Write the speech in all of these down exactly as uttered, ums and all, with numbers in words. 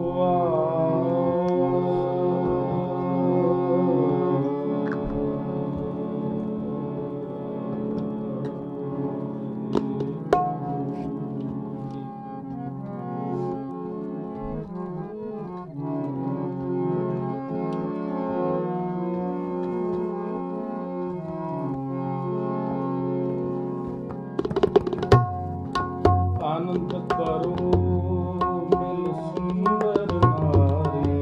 आनंद करो मिल सुंदर नारी,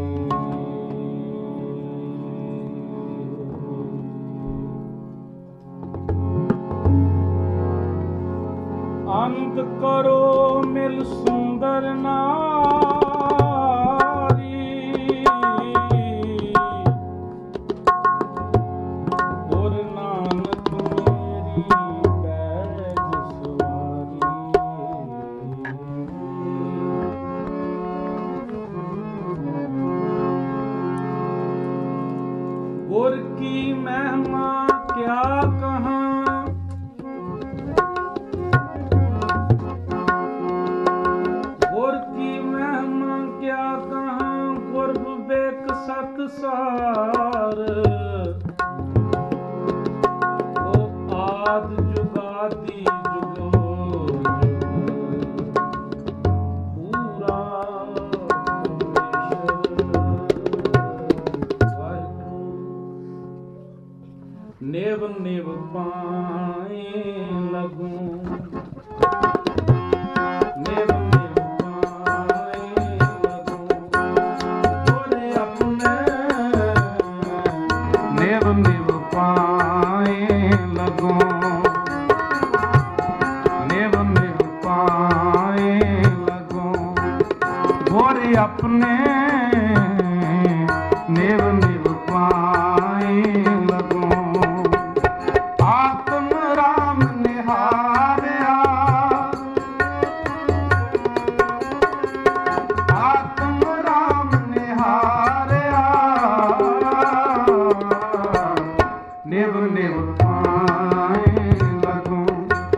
आनंद करो मिल सुंदर नारी, और नानक मेरी पैज सवारी। गुर की महिमा क्या कहाँ, गुर की महिमा क्या कहाँ, गुर विवेक सतसार। ओ आद जुगादि जुगो पूरा नेव नेव पाए लगूं, नेव नेव पाए लगूं, बोले अपने नेव नेव पाए लगूं, नेव नेव पाए लगूं, बोले अपने नेव नेव पाए लगूं। आत्म राम निहारिया, आत्म राम निहारिया, निव निव पाए लगूं,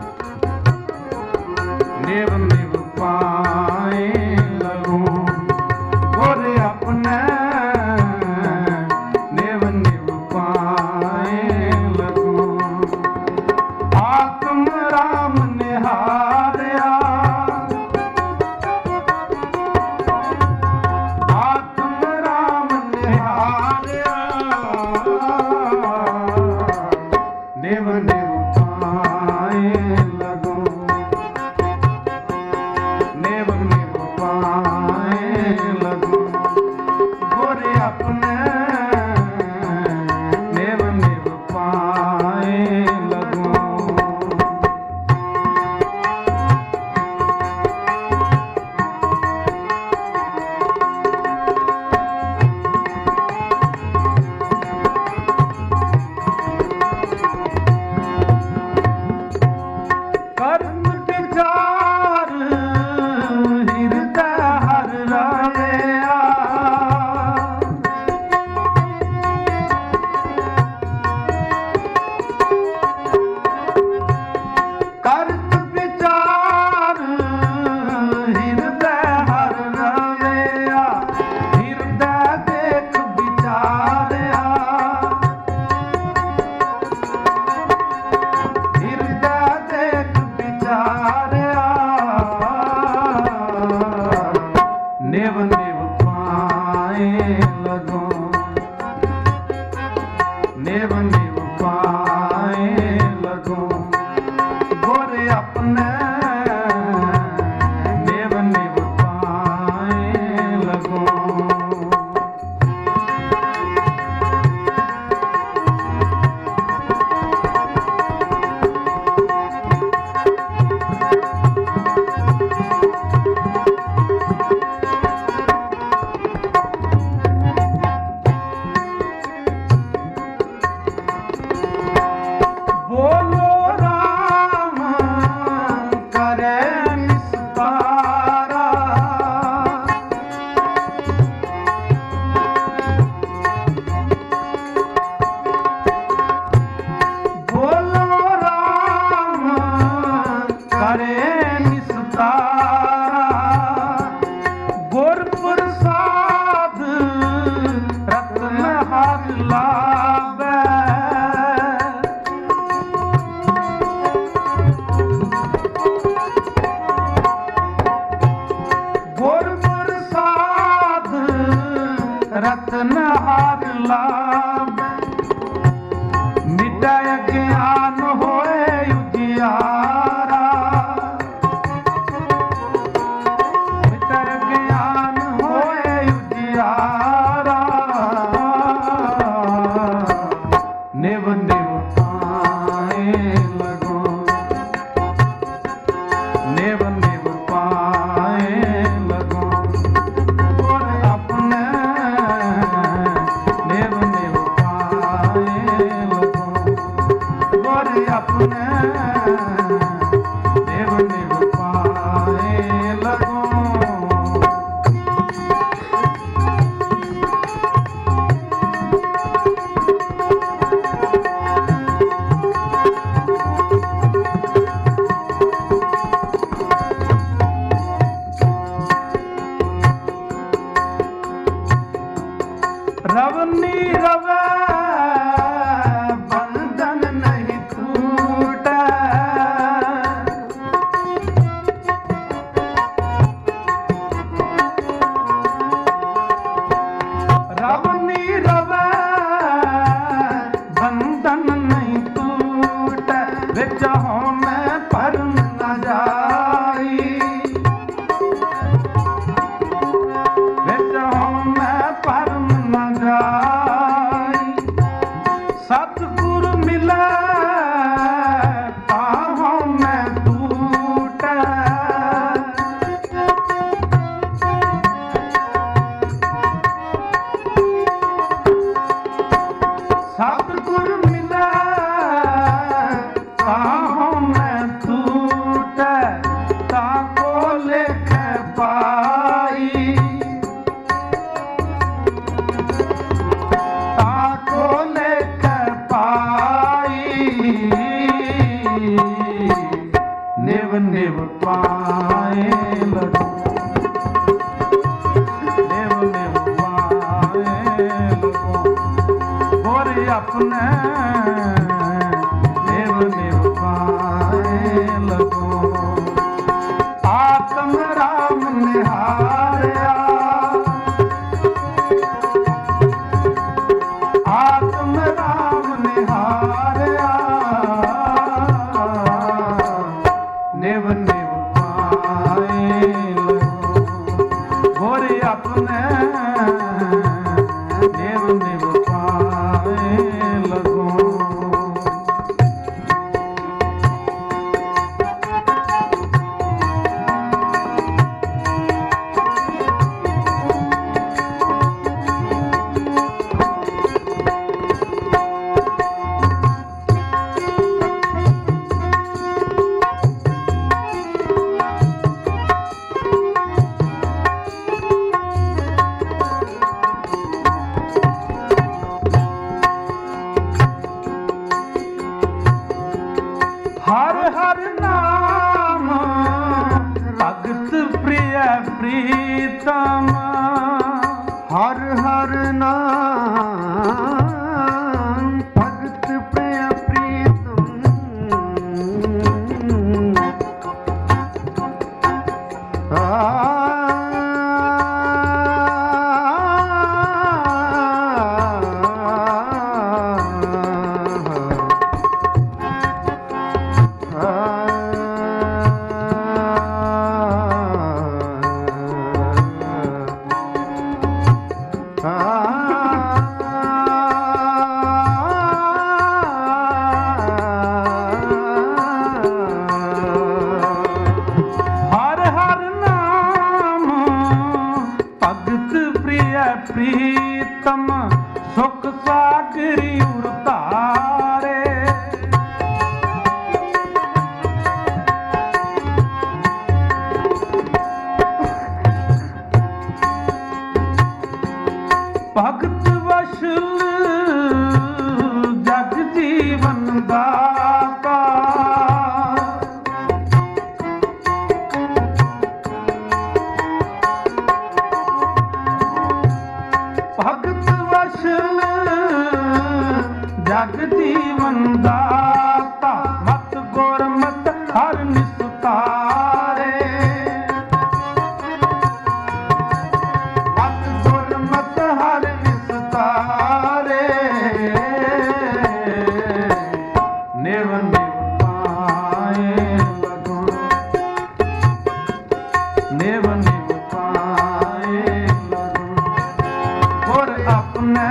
निव निव पाए लगूं, बोले अपने निव निव पाए लगूं। आत्म राम निहारिया, आत्म राम निहारिया, निव निव पाए लगूं, निव निव पाए लगूं, गोरे अपने निव निव पाए लगूं। कर्म विचार हृदय हर राया, कर्म विचार हृदय हर राया, हृदय देख विचारया, हृदय देख विचारया, निव निव पाए लगूं, निव निव पाए लगूं, गोरे अपने निव निव पाए लगूं। प्रसाद रतन हर लाभै। गुर प्रसाद रतन हर लाभै। मिटै ज्ञान होए उजियारा। मिटै ज्ञान होए उजियारा। निव निव पाए लगो। निव निव पाए लगो। गुर अपने निव निव पाए लगो। गुर अपने निव निव पाए लगो। रवनी रवै बंधन नहीं टूटै। रवनी रवै बंधन नहीं टूटै। विच होमै भरम न जाई। विच होमै भरम न जाई। सतगुर मिलै ताहों मैं टूटै। सतगुर मिलै ताहों मैं टूटै। ताको लेखै पाई। ताको लेखै पाई। निव निव पाए लगो। निव निव पाए लगो। गुर अपने निव निव पाए लगो। आत्म राम निहारया। आत्म राम निहारया। निव निव पाए लगो। गुर अपने निव निव पाए लगो। हर हर नाम भगत प्रिय प्रीतम। हर हर नाम भगत प्रिय प्रीतम। आ प्रीतम सुख सागरी उरतारे। भगत वशल जग जीवन दाता। ਭਗਤ ਵਸਲ ਜਗ ਜੀਵਨ ਦਾਤਾ ਮਤ ਗੁਰਮਤ ਹਰ ਨਿਸਤਾਰੇ ਮਤ ਗੁਰਮਤ ਹਰ ਨਿਸਤਾਰੇ ਨਿਵ ਨਿਵ ਪਾਏ ਲਗੋ ਨਿਵ ਨਿਵ ਪਾਏ ਲਗੋ ਗੁਰ ਆਪਣੇ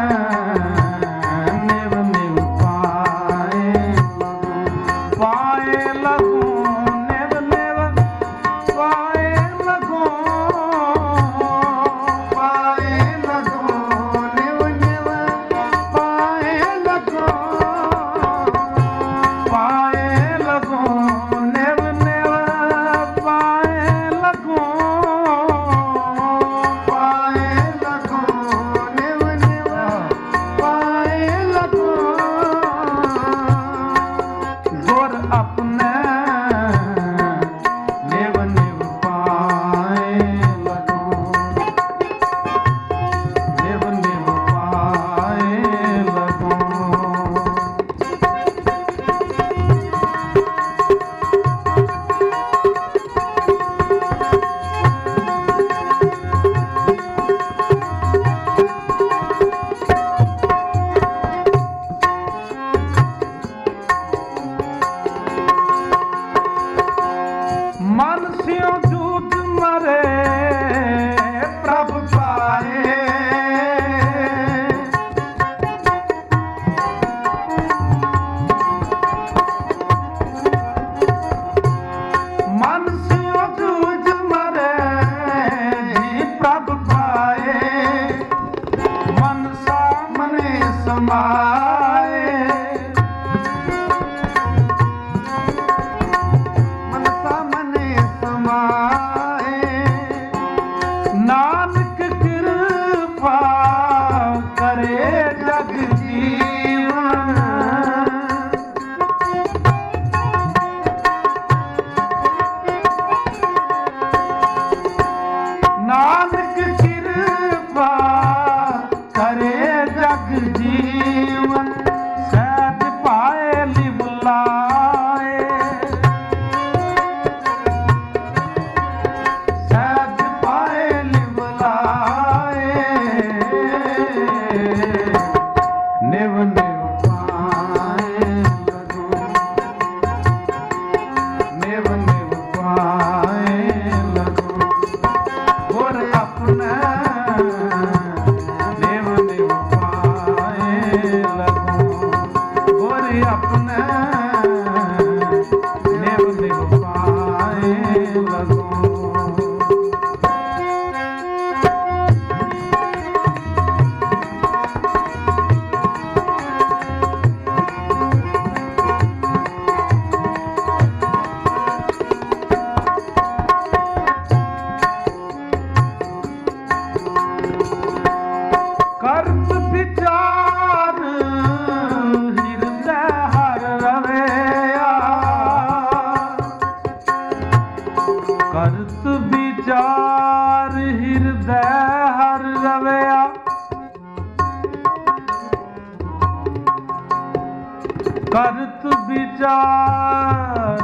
ਕਰਤ ਵਿਚਾਰ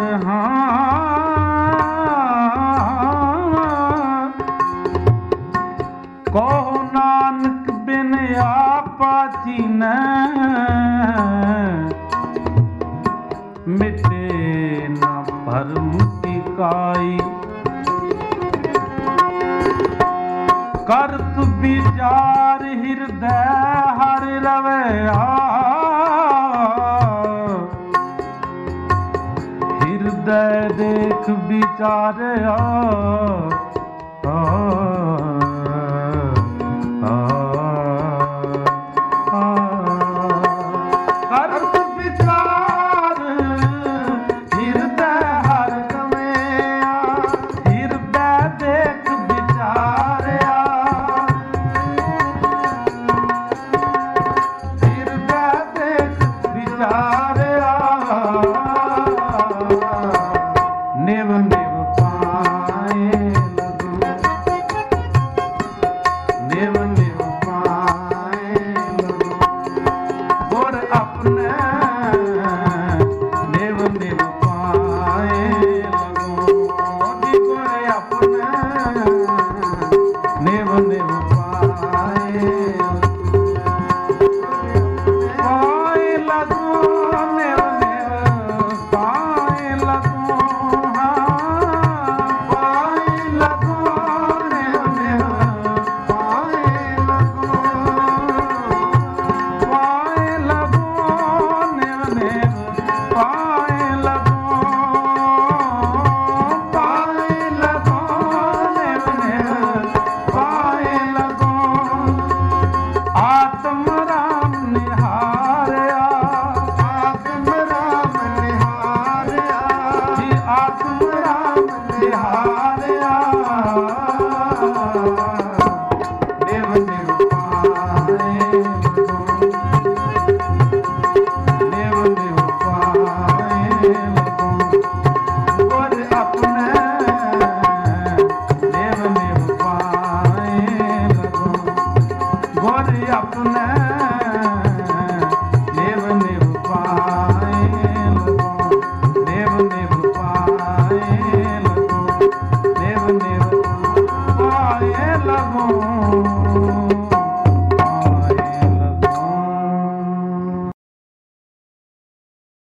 ਹਾਂ ਕਹੋ ਨਾਨਕ ਬਿਨ ਆਪਾ ਚੀਨੈ ਮਿਟੇ ਨਾ ਭਰਮ ਕੀ ਕਾਈ ਕਰਤ ਵਿਚਾਰ ਹਿਰਦੈ ਹਰਿ ਰਵਿਆ ਹਿਰਦੈ ਦੇਖ ਵਿਚਾਰਿਆ ਕਰਤ ਵਿਚਾਰ ਹਿਰਦੈ ਹਰਿ ਰਵਿਆ ਹਿਰਦੈ ਦੇਖ ਵਿਚਾਰਿਆ ਹਿਰਦੈ ਦੇਖ ਵਿਚਾਰਿਆ ਨਿਵ ਨਿਵ ਪਾਏ मन